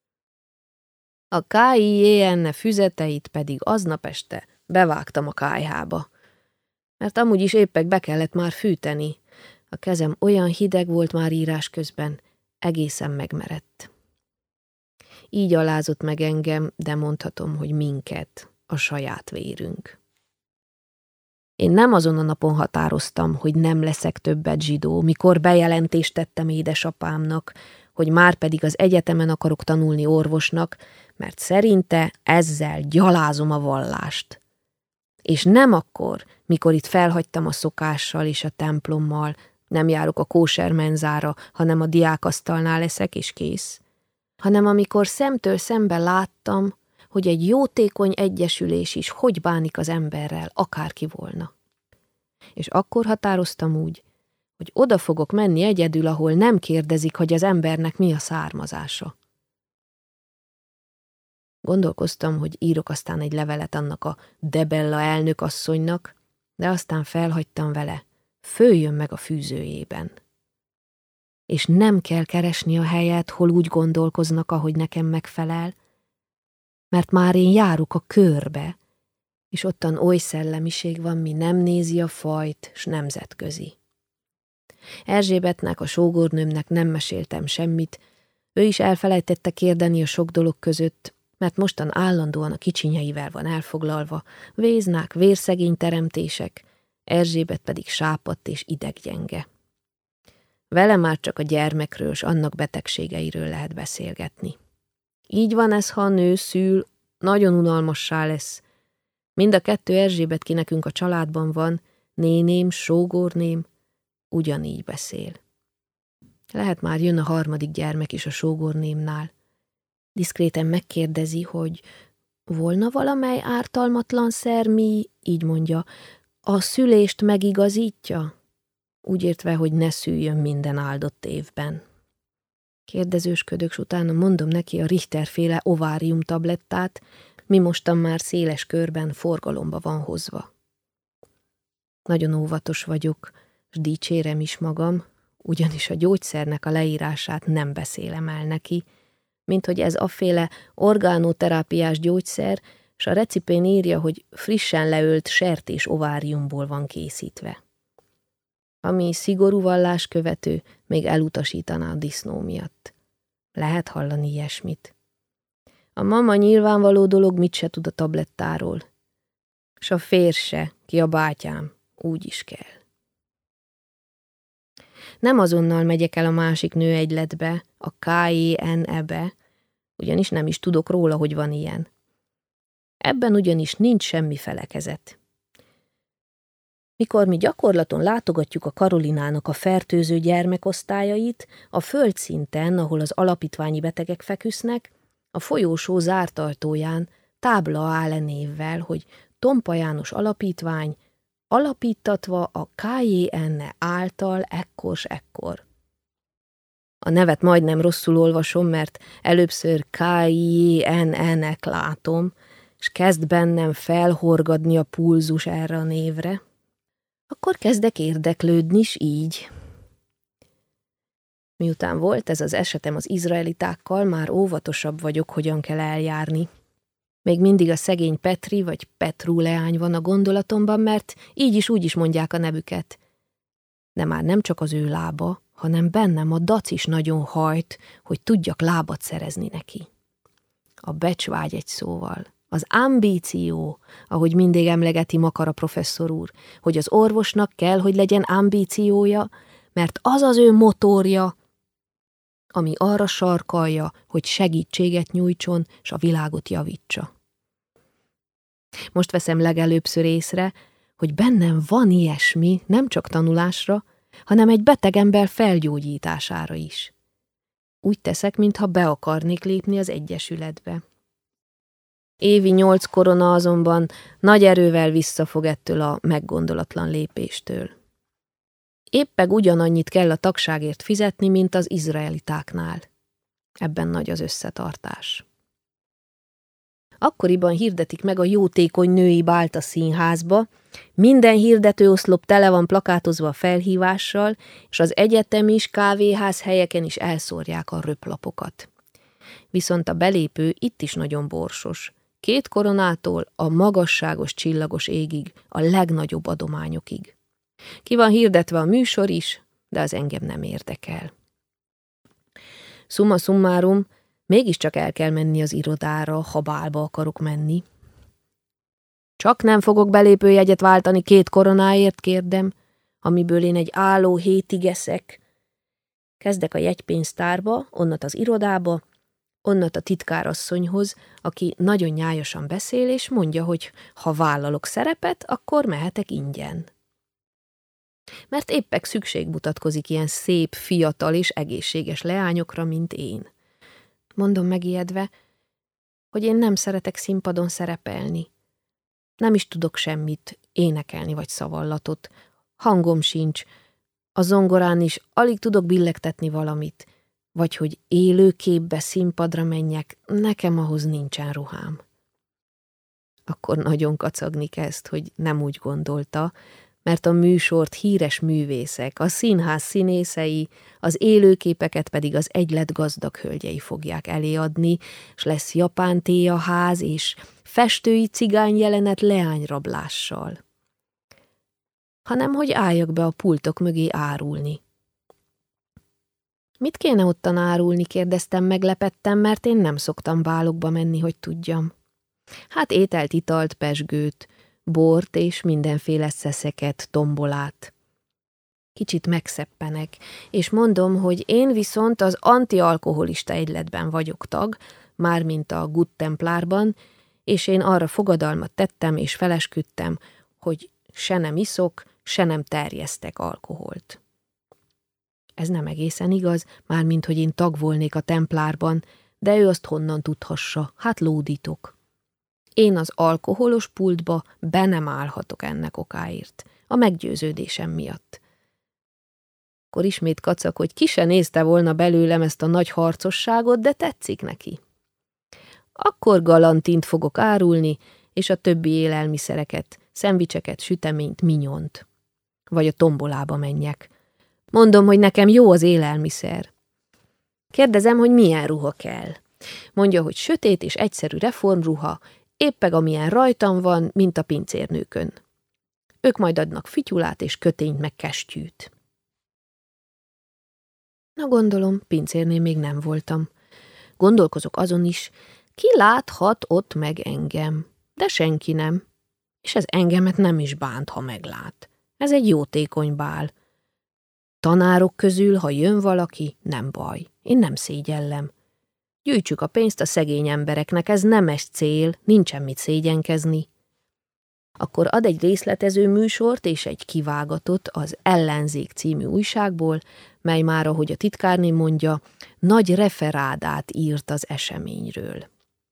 A ká i jé en füzeteit pedig aznap este bevágtam a kályhába, mert amúgy is éppek be kellett már fűteni. A kezem olyan hideg volt már írás közben, egészen megmerett. Így alázott meg engem, de mondhatom, hogy minket, a saját vérünk. Én nem azon a napon határoztam, hogy nem leszek többet zsidó, mikor bejelentést tettem édesapámnak, hogy már pedig az egyetemen akarok tanulni orvosnak, mert szerinte ezzel gyalázom a vallást. És nem akkor, mikor itt felhagytam a szokással és a templommal, nem járok a kóser menzára, hanem a diákasztalnál leszek és kész, hanem amikor szemtől szembe láttam, hogy egy jótékony egyesülés is hogy bánik az emberrel, akárki volna. És akkor határoztam úgy, hogy oda fogok menni egyedül, ahol nem kérdezik, hogy az embernek mi a származása. Gondolkoztam, hogy írok aztán egy levelet annak a Debella elnökasszonynak, de aztán felhagytam vele, följön meg a fűzőjében. És nem kell keresni a helyet, hol úgy gondolkoznak, ahogy nekem megfelel, mert már én járok a körbe, és ottan oly szellemiség van, mi nem nézi a fajt, s nemzetközi. Erzsébetnek, a sógornőmnek nem meséltem semmit, ő is elfelejtette kérdeni a sok dolog között, mert mostan állandóan a kicsinyeivel van elfoglalva, véznák, vérszegény teremtések, Erzsébet pedig sápadt és ideggyenge. Vele már csak a gyermekről s annak betegségeiről lehet beszélgetni. Így van ez, ha a nő szül, nagyon unalmassá lesz. Mind a kettő Erzsébet, ki nekünk a családban van, néném, sógorném, ugyanígy beszél. Lehet már jön a harmadik gyermek is a sógornémnál. Diszkréten megkérdezi, hogy volna valamely ártalmatlan szer, mi, így mondja, a szülést megigazítja? Úgy értve, hogy ne szüljön minden áldott évben. Kérdezősködök, s utána mondom neki a Richter-féle ovárium tablettát, mi mostan már széles körben forgalomba van hozva. Nagyon óvatos vagyok, s dicsérem is magam, ugyanis a gyógyszernek a leírását nem beszélem el neki, mint hogy ez afféle orgánoterápiás gyógyszer, s a recipén írja, hogy frissen leölt sertés ováriumból van készítve. Ami szigorú valláskövető, még elutasítaná a disznó miatt. Lehet hallani ilyesmit. A mama nyilvánvaló dolog mit se tud a tablettáról. S a férj se, ki a bátyám, úgy is kell. Nem azonnal megyek el a másik nőegyletbe, a ká é en e-be, ugyanis nem is tudok róla, hogy van ilyen. Ebben ugyanis nincs semmi felekezet. Mikor mi gyakorlaton látogatjuk a Karolinának a fertőző gyermekosztályait, a földszinten, ahol az alapítványi betegek feküsznek, a folyósó zárt ajtóján tábla áll e névvel, hogy Tompa János Alapítvány, alapítatva a ká jé en által ekkor s ekkor. A nevet majdnem rosszul olvasom, mert előbbször ká jé en-nek látom, és kezd bennem felhorgadni a pulzus erre a névre. Akkor kezdek érdeklődni is így. Miután volt ez az esetem az izraelitákkal, már óvatosabb vagyok, hogyan kell eljárni. Még mindig a szegény Petri vagy Petru leány van a gondolatomban, mert így is úgy is mondják a nevüket. De már nem csak az ő lába, hanem bennem a dac is nagyon hajt, hogy tudjak lábat szerezni neki. A becsvágy egy szóval. Az ambíció, ahogy mindig emlegeti Makara professzor úr, hogy az orvosnak kell, hogy legyen ambíciója, mert az az ő motorja, ami arra sarkalja, hogy segítséget nyújtson, s a világot javítsa. Most veszem legelőbbször észre, hogy bennem van ilyesmi nem csak tanulásra, hanem egy beteg ember felgyógyítására is. Úgy teszek, mintha be akarnék lépni az egyesületbe. Évi nyolc korona azonban nagy erővel visszafog ettől a meggondolatlan lépéstől. Éppeg ugyanannyit kell a tagságért fizetni, mint az izraelitáknál. Ebben nagy az összetartás. Akkoriban hirdetik meg a jótékony női bálta színházba, minden hirdetőoszlop tele van plakátozva a felhívással, és az egyetemis kávéház helyeken is elszórják a röplapokat. Viszont a belépő itt is nagyon borsos. Két koronától a magasságos csillagos égig, a legnagyobb adományokig. Ki van hirdetve a műsor is, de az engem nem érdekel. Summa summarum, mégiscsak el kell menni az irodára, ha bálba akarok menni. Csak nem fogok belépőjegyet váltani két koronáért, kérdem, amiből én egy álló hétig eszek. Kezdek a jegypénztárba, onnat az irodába, onnat a titkárasszonyhoz, aki nagyon nyájasan beszél, és mondja, hogy ha vállalok szerepet, akkor mehetek ingyen. Mert éppek szükség mutatkozik ilyen szép, fiatal és egészséges leányokra, mint én. Mondom megijedve, hogy én nem szeretek színpadon szerepelni. Nem is tudok semmit, énekelni vagy szavallatot. Hangom sincs. A zongorán is alig tudok billegtetni valamit. Vagy hogy élőképbe színpadra menjek, nekem ahhoz nincsen ruhám. Akkor nagyon kacagni kezd, hogy nem úgy gondolta, mert a műsort híres művészek, a színház színészei, az élőképeket pedig az egylet gazdag hölgyei fogják eléadni, s lesz japán téjaház és festői cigány jelenet leányrablással. Hanem hogy álljak be a pultok mögé árulni. Mit kéne ottan árulni, kérdeztem meglepettem, mert én nem szoktam bálokba menni, hogy tudjam. Hát ételt, italt, pezsgőt, bort és mindenféle szeszeket, tombolát. Kicsit megszeppenek, és mondom, hogy én viszont az antialkoholista egyletben vagyok tag, mármint a Good Templárban, és én arra fogadalmat tettem és felesküdtem, hogy se nem iszok, se nem terjesztek alkoholt. Ez nem egészen igaz, mármint hogy én tag volnék a templárban, de ő azt honnan tudhassa, hát lódítok. Én az alkoholos pultba be nem állhatok ennek okáért, a meggyőződésem miatt. Akkor ismét kacak, hogy ki se nézte volna belőlem ezt a nagy harcosságot, de tetszik neki. Akkor galantint fogok árulni, és a többi élelmiszereket, szendvicseket, süteményt, minyont. Vagy a tombolába menjek. Mondom, hogy nekem jó az élelmiszer. Kérdezem, hogy milyen ruha kell. Mondja, hogy sötét és egyszerű reformruha, éppeg amilyen rajtam van, mint a pincérnőkön. Ők majd adnak fütyulát és kötényt meg kesztyűt. Na gondolom, pincérnél még nem voltam. Gondolkozok azon is, ki láthat ott meg engem, de senki nem. És ez engemet nem is bánt, ha meglát. Ez egy jótékony bál. Tanárok közül, ha jön valaki, nem baj. Én nem szégyellem. Gyűjtsük a pénzt a szegény embereknek, ez nemes cél, nincsen mit szégyenkezni. Akkor ad egy részletező műsort és egy kivágatot az Ellenzék című újságból, mely már, ahogy a titkárné mondja, nagy referádát írt az eseményről.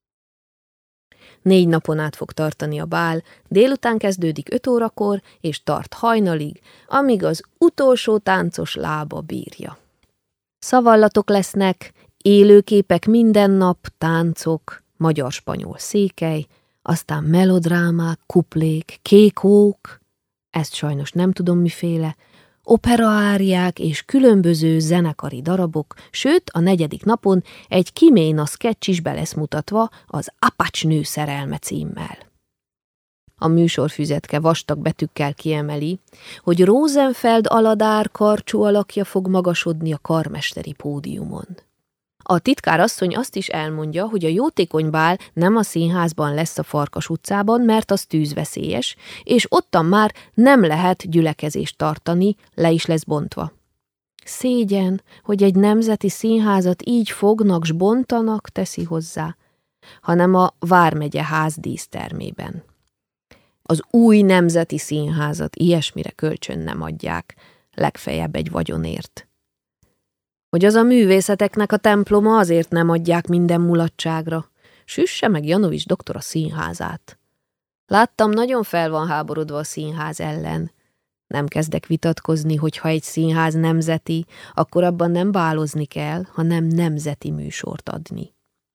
Négy napon át fog tartani a bál, délután kezdődik öt órakor, és tart hajnalig, amíg az utolsó táncos lába bírja. Szavallatok lesznek, élőképek minden nap, táncok, magyar-spanyol székely, aztán melodrámák, kuplék, kékók, ezt sajnos nem tudom miféle, operaáriák és különböző zenekari darabok, sőt a negyedik napon egy kiména szketch is be lesz mutatva az Apacs nő szerelme címmel. A műsorfüzetke vastag betűkkel kiemeli, hogy Rosenfeld Aladár karcsú alakja fog magasodni a karmesteri pódiumon. A titkár asszony azt is elmondja, hogy a jótékony bál nem a színházban lesz a Farkas utcában, mert az tűzveszélyes, és ottan már nem lehet gyülekezést tartani, le is lesz bontva. Szégyen, hogy egy nemzeti színházat így fognak s bontanak, teszi hozzá, hanem a Vármegye ház dísztermében. Az új nemzeti színházat ilyesmire kölcsön nem adják, legfeljebb egy vagyonért. Hogy az a művészeteknek a temploma, azért nem adják minden mulatságra. Süsse meg Janovics doktor a színházát. Láttam, nagyon fel van háborodva a színház ellen. Nem kezdek vitatkozni, hogy ha egy színház nemzeti, akkor abban nem bálozni kell, hanem nemzeti műsort adni.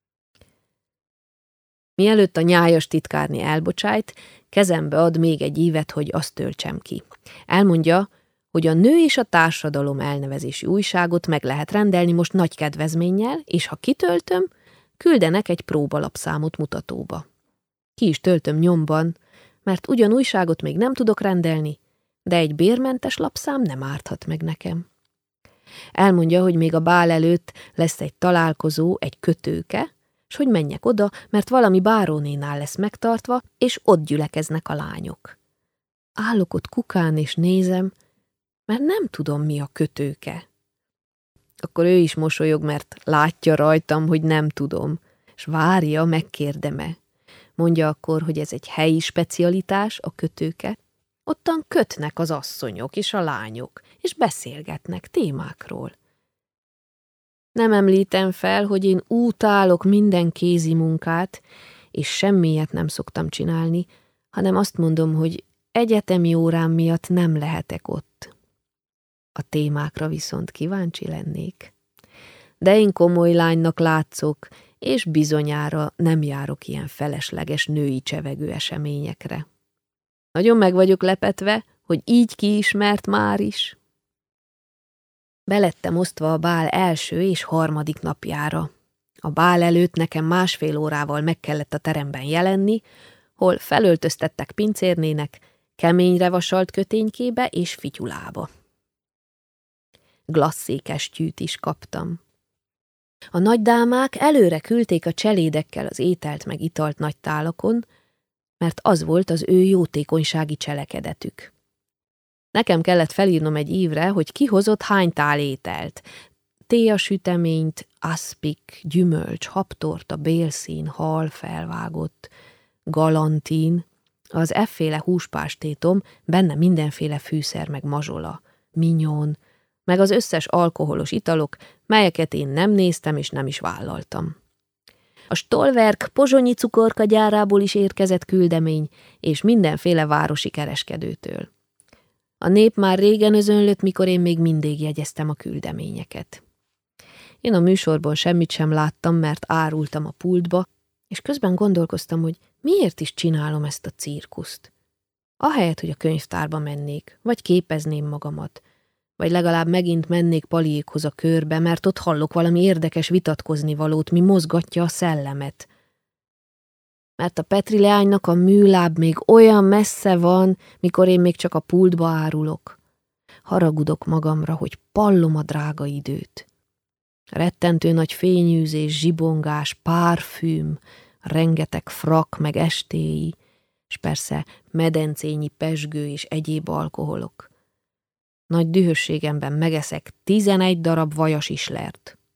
Mielőtt a nyájas titkárné elbocsájt, kezembe ad még egy ívet, hogy azt töltsem ki. Elmondja, hogy a Nő és a Társadalom elnevezési újságot meg lehet rendelni most nagy kedvezménnyel, és ha kitöltöm, küldenek egy próbalapszámot mutatóba. Ki is töltöm nyomban, mert ugyan újságot még nem tudok rendelni, de egy bérmentes lapszám nem árthat meg nekem. Elmondja, hogy még a bál előtt lesz egy találkozó, egy kötőke, s hogy menjek oda, mert valami bárónénál lesz megtartva, és ott gyülekeznek a lányok. Állok ott kukán és nézem, mert nem tudom, mi a kötőke. Akkor ő is mosolyog, mert látja rajtam, hogy nem tudom, és várja, megkérdeme. Mondja akkor, hogy ez egy helyi specialitás, a kötőke. Ottan kötnek az asszonyok és a lányok, és beszélgetnek témákról. Nem említem fel, hogy én utálok minden kézi munkát, és semmilyet nem szoktam csinálni, hanem azt mondom, hogy egyetemi órám miatt nem lehetek ott. A témákra viszont kíváncsi lennék. De én komoly lánynak látszok, és bizonyára nem járok ilyen felesleges női csevegő eseményekre. Nagyon meg vagyok lepetve, hogy így kiismert már is. Belettem osztva a bál első és harmadik napjára. A bál előtt nekem másfél órával meg kellett a teremben jelenni, hol felöltöztettek pincérnének, keményre vasalt köténykébe és fityulába. Glasszékestjűt is kaptam. A nagydámák előre küldték a cselédekkel az ételt meg italt nagy tálakon, mert az volt az ő jótékonysági cselekedetük. Nekem kellett felírnom egy ívre, hogy ki hozott hány tál ételt. Téjasüteményt, aszpik, gyümölcs, habtorta, bélszín, hal felvágott, galantin, az efféle húspástétom, benne mindenféle fűszer meg mazsola, mignon, meg az összes alkoholos italok, melyeket én nem néztem és nem is vállaltam. A Stolwerk pozsonyi cukorka gyárából is érkezett küldemény, és mindenféle városi kereskedőtől. A nép már régen özönlött, mikor én még mindig jegyeztem a küldeményeket. Én a műsorban semmit sem láttam, mert árultam a pultba, és közben gondolkoztam, hogy miért is csinálom ezt a cirkuszt. Ahelyett, hogy a könyvtárba mennék, vagy képezném magamat, vagy legalább megint mennék Paliékhoz a körbe, mert ott hallok valami érdekes vitatkozni valót, mi mozgatja a szellemet. Mert a Petri leánynak a műláb még olyan messze van, mikor én még csak a pultba árulok. Haragudok magamra, hogy pallom a drága időt. Rettentő nagy fényűzés, zsibongás, párfüm, rengeteg frak meg estéi, és persze medencényi pezsgő és egyéb alkoholok. Nagy dühösségemben megeszek tizenegy darab vajas islert.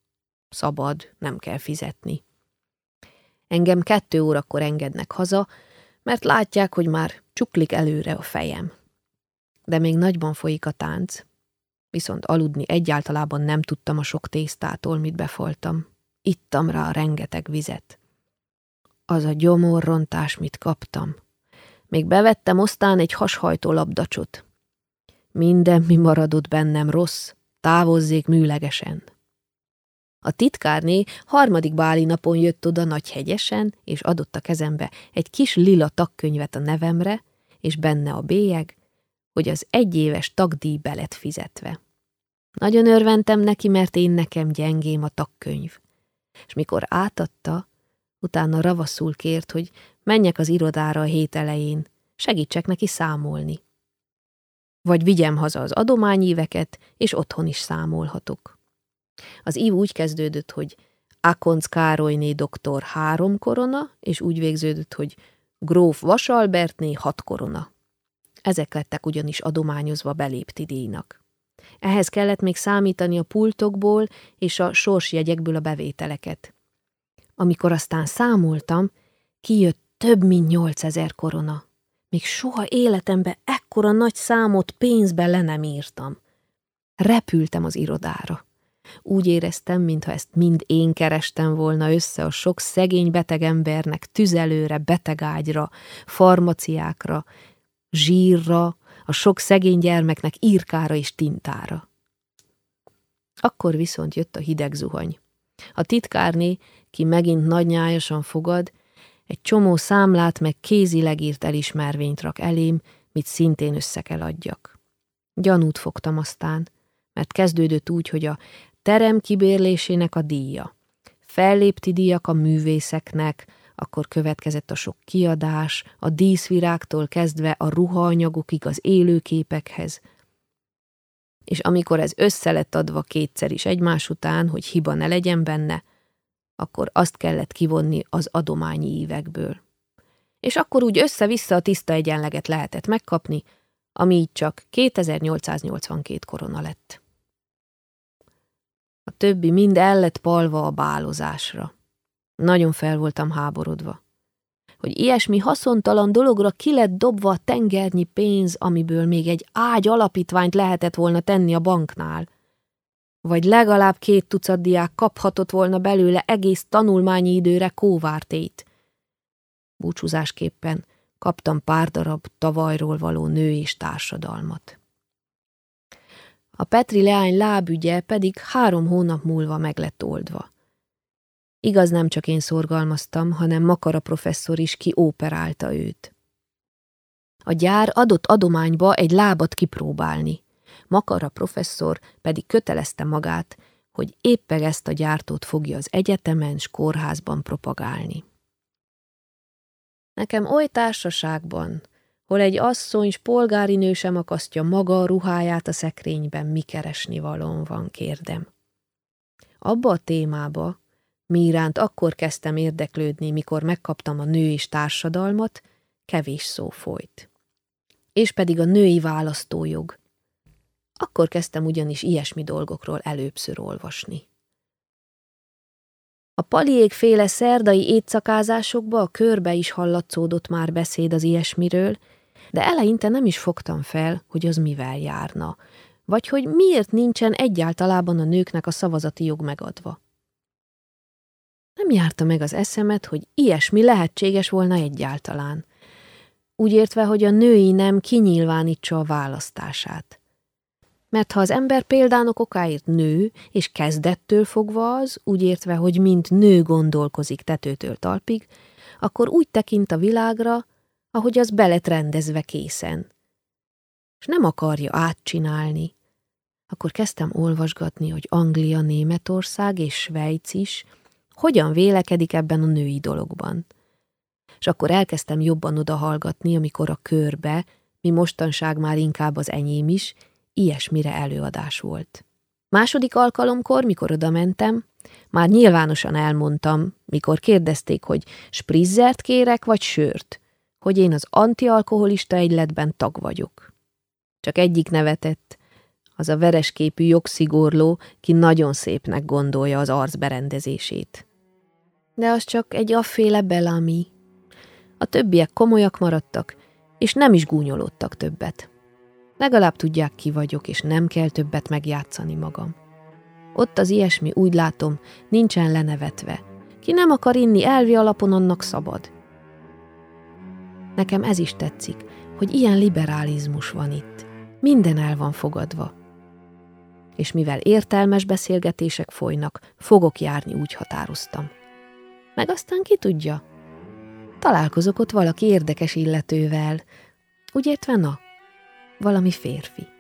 Szabad, nem kell fizetni. Engem kettő órakor engednek haza, mert látják, hogy már csuklik előre a fejem. De még nagyban folyik a tánc, viszont aludni egyáltalában nem tudtam a sok tésztától, mit befoltam. Ittam rá a rengeteg vizet. Az a gyomorrontás, mit kaptam. Még bevettem aztán egy hashajtó labdacsot. Minden, mi maradott bennem rossz, távozzék műlegesen. A titkárné harmadik báli napon jött oda nagyhegyesen, és adott a kezembe egy kis lila tagkönyvet a nevemre, és benne a bélyeg, hogy az egyéves tagdíj be lett fizetve. Nagyon örventem neki, mert én nekem gyengém a tagkönyv. És mikor átadta, utána ravaszul kért, hogy menjek az irodára a hét elején, segítsek neki számolni. Vagy vigyem haza az adományíveket, és otthon is számolhatok. Az ív úgy kezdődött, hogy Akonc Károlyné doktor három korona, és úgy végződött, hogy gróf Vasalbertné hat korona. Ezek lettek ugyanis adományozva belépti díjnak. Ehhez kellett még számítani a pultokból és a sorsjegyekből a bevételeket. Amikor aztán számoltam, kijött több mint nyolcezer korona. Még soha életemben ekkora nagy számot pénzben le nem írtam. Repültem az irodára. Úgy éreztem, mintha ezt mind én kerestem volna össze a sok szegény beteg embernek tüzelőre, betegágyra, farmaciákra, zsírra, a sok szegény gyermeknek írkára és tintára. Akkor viszont jött a hideg zuhany. A titkárné, ki megint nagynyájasan fogad, egy csomó számlát meg kézileg írt elismervényt rak elém, mit szintén össze kell adjak. Gyanút fogtam aztán, mert kezdődött úgy, hogy a terem kibérlésének a díja, fellépti díjak a művészeknek, akkor következett a sok kiadás, a díszvirágtól kezdve a ruhaanyagokig az élőképekhez. És amikor ez össze lett adva kétszer is egymás után, hogy hiba ne legyen benne, akkor azt kellett kivonni az adományi ívekből. És akkor úgy össze-vissza a tiszta egyenleget lehetett megkapni, ami így csak kétezer-nyolcszáznyolcvankét korona lett. A többi mind el lett palva a bálozásra. Nagyon fel voltam háborodva. Hogy ilyesmi haszontalan dologra ki lett dobva a tengernyi pénz, amiből még egy ágy alapítványt lehetett volna tenni a banknál. Vagy legalább két tucat diák kaphatott volna belőle egész tanulmányi időre kóvártét. Búcsúzásképpen kaptam pár darab tavalyról való nő és társadalmat. A Petri leány lábügye pedig három hónap múlva meg lett oldva. Igaz, nem csak én szorgalmaztam, hanem Makara professzor is kioperálta őt. A gyár adott adományba egy lábat kipróbálni. Makara professzor pedig kötelezte magát, hogy éppen ezt a gyártót fogja az egyetemen s kórházban propagálni. Nekem oly társaságban, hol egy asszony s polgári nő sem akasztja maga a ruháját a szekrényben, mi keresni valón van, kérdem. Abba a témába, mi iránt akkor kezdtem érdeklődni, mikor megkaptam a nő és társadalmat, kevés szó folyt. És pedig a női választójog. Akkor kezdtem ugyanis ilyesmi dolgokról előbbször olvasni. A Paliék-féle szerdai étszakázásokba a körbe is hallatszódott már beszéd az ilyesmiről, de eleinte nem is fogtam fel, hogy az mivel járna, vagy hogy miért nincsen egyáltalában a nőknek a szavazati jog megadva. Nem járta meg az eszemet, hogy ilyesmi lehetséges volna egyáltalán. Úgy értve, hogy a női nem kinyilvánítsa a választását. Mert ha az ember példánok okáért nő, és kezdettől fogva az, úgy értve, hogy mint nő gondolkozik tetőtől talpig, akkor úgy tekint a világra, ahogy az be lett rendezve készen. És nem akarja átcsinálni. Akkor kezdtem olvasgatni, hogy Anglia, Németország és Svájc is hogyan vélekedik ebben a női dologban. És akkor elkezdtem jobban odahallgatni, amikor a körbe, mi mostanság már inkább az enyém is, ilyesmire előadás volt. Második alkalomkor, mikor oda mentem, már nyilvánosan elmondtam, mikor kérdezték, hogy sprizzert kérek, vagy sört, hogy én az antialkoholista egyletben tag vagyok. Csak egyik nevetett, Az a veresképű jogszigorló, ki nagyon szépnek gondolja az arc berendezését. De az csak egy afféle Bellamy. A többiek komolyak maradtak, és nem is gúnyolódtak többet. Legalább tudják, ki vagyok, és nem kell többet megjátszani magam. Ott az ilyesmi, úgy látom, nincsen lenevetve. Ki nem akar inni elvi alapon, annak szabad. Nekem ez is tetszik, hogy ilyen liberalizmus van itt. Minden el van fogadva. És mivel értelmes beszélgetések folynak, fogok járni, úgy határoztam. Meg aztán ki tudja? Találkozok ott valaki érdekes illetővel. Úgy értve, na, valami férfi.